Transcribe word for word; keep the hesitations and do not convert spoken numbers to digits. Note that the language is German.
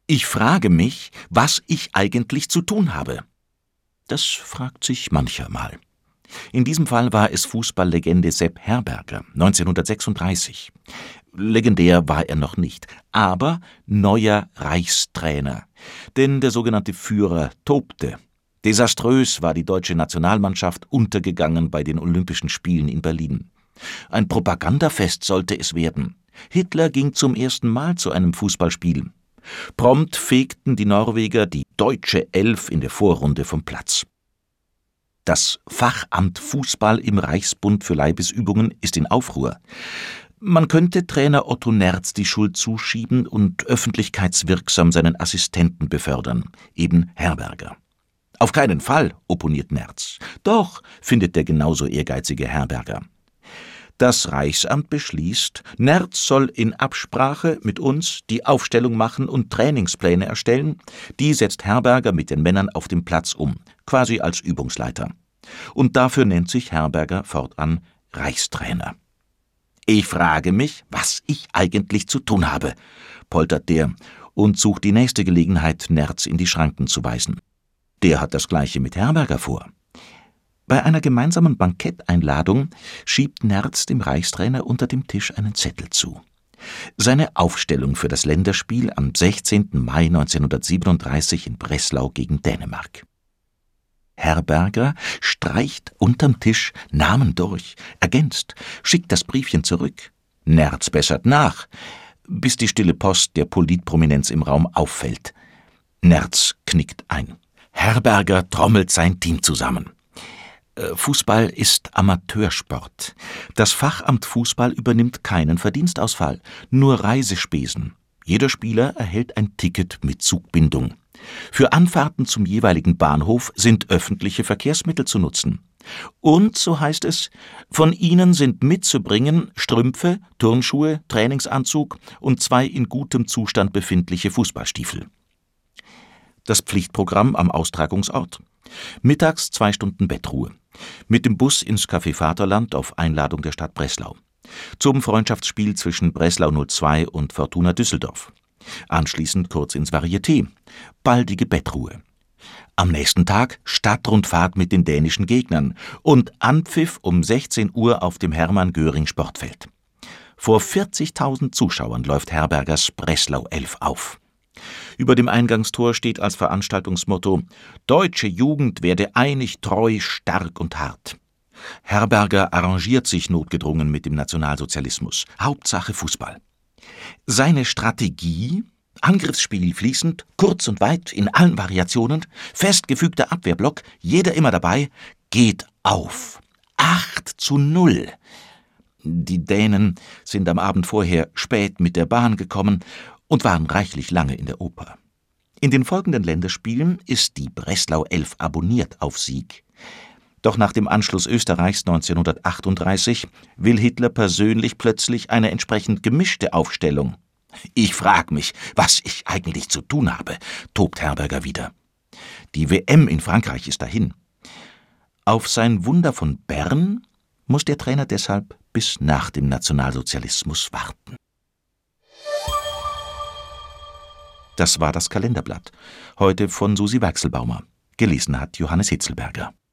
Ich frage mich, was ich eigentlich zu tun habe. Das fragt sich mancher mal. In diesem Fall war es Fußballlegende Sepp Herberger, neunzehnhundertsechsunddreißig. Legendär war er noch nicht, aber neuer Reichstrainer. Denn der sogenannte Führer tobte. Desaströs war die deutsche Nationalmannschaft untergegangen bei den Olympischen Spielen in Berlin. Ein Propagandafest sollte es werden. Hitler ging zum ersten Mal zu einem Fußballspiel. Prompt fegten die Norweger die deutsche Elf in der Vorrunde vom Platz. Das Fachamt Fußball im Reichsbund für Leibesübungen ist in Aufruhr. Man könnte Trainer Otto Nerz die Schuld zuschieben und öffentlichkeitswirksam seinen Assistenten befördern, eben Herberger. Auf keinen Fall, opponiert Nerz. Doch, findet der genauso ehrgeizige Herberger. Das Reichsamt beschließt, Nerz soll in Absprache mit uns die Aufstellung machen und Trainingspläne erstellen. Die setzt Herberger mit den Männern auf dem Platz um, quasi als Übungsleiter. Und dafür nennt sich Herberger fortan Reichstrainer. Ich frage mich, was ich eigentlich zu tun habe, poltert der und sucht die nächste Gelegenheit, Nerz in die Schranken zu weisen. Der hat das Gleiche mit Herberger vor. Bei einer gemeinsamen Banketteinladung schiebt Nerz dem Reichstrainer unter dem Tisch einen Zettel zu. Seine Aufstellung für das Länderspiel am sechzehnten Mai neunzehnhundertsiebenunddreißig in Breslau gegen Dänemark. Herberger streicht unterm Tisch Namen durch, ergänzt, schickt das Briefchen zurück. Nerz bessert nach, bis die stille Post der Politprominenz im Raum auffällt. Nerz knickt ein. Herberger trommelt sein Team zusammen. Fußball ist Amateursport. Das Fachamt Fußball übernimmt keinen Verdienstausfall, nur Reisespesen. Jeder Spieler erhält ein Ticket mit Zugbindung. Für Anfahrten zum jeweiligen Bahnhof sind öffentliche Verkehrsmittel zu nutzen. Und, so heißt es, von ihnen sind mitzubringen Strümpfe, Turnschuhe, Trainingsanzug und zwei in gutem Zustand befindliche Fußballstiefel. Das Pflichtprogramm am Austragungsort: mittags zwei Stunden Bettruhe. Mit dem Bus ins Café Vaterland auf Einladung der Stadt Breslau. Zum Freundschaftsspiel zwischen Breslau null zwei und Fortuna Düsseldorf. Anschließend kurz ins Varieté. Baldige Bettruhe. Am nächsten Tag Stadtrundfahrt mit den dänischen Gegnern und Anpfiff um sechzehn Uhr auf dem Hermann-Göring-Sportfeld. Vor vierzigtausend Zuschauern läuft Herbergers Breslau elf auf. Über dem Eingangstor steht als Veranstaltungsmotto: »Deutsche Jugend werde einig, treu, stark und hart.« Herberger arrangiert sich notgedrungen mit dem Nationalsozialismus. Hauptsache Fußball. Seine Strategie: Angriffsspiel fließend, kurz und weit, in allen Variationen, festgefügter Abwehrblock, jeder immer dabei, geht auf. acht zu null. Die Dänen sind am Abend vorher spät mit der Bahn gekommen und waren reichlich lange in der Oper. In den folgenden Länderspielen ist die Breslau elf abonniert auf Sieg. Doch nach dem Anschluss Österreichs neunzehnhundertachtunddreißig will Hitler persönlich plötzlich eine entsprechend gemischte Aufstellung. Ich frag mich, was ich eigentlich zu tun habe, tobt Herberger wieder. Die W M in Frankreich ist dahin. Auf sein Wunder von Bern muss der Trainer deshalb bis nach dem Nationalsozialismus warten. Das war das Kalenderblatt. Heute von Susi Weichselbaumer. Gelesen hat Johannes Hitzelberger.